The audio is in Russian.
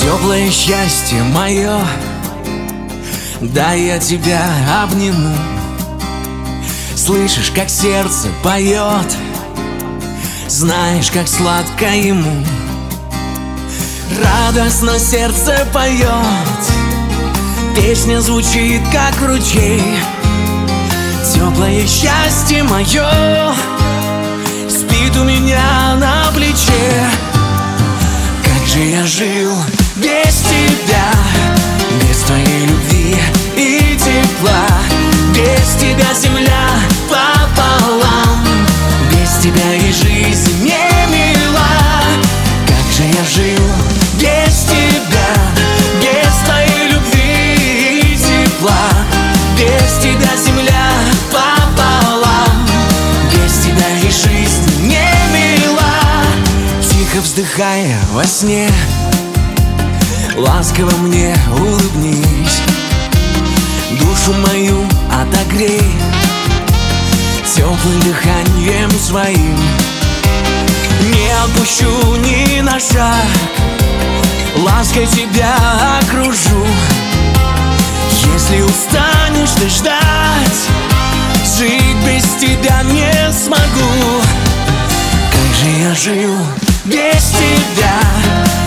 Теплое счастье мое, дай я тебя обниму. Слышишь, как сердце поет, знаешь, как сладко ему. Радостно сердце поет, песня звучит, как ручей. Теплое счастье мое спит у меня на плече. Как же я жил без тебя, без твоей любви и тепла. Без тебя земля пополам, без тебя и жизнь не мила. Как же я жил без тебя, без твоей любви и тепла. Без тебя земля пополам, без тебя и жизнь не мила. Тихо вздыхая во сне, ласково мне улыбнись, душу мою отогрей теплым дыханием своим. Не отпущу ни на шаг, лаской тебя окружу. Если устанешь ты ждать, жить без тебя не смогу. Как же я жил без тебя,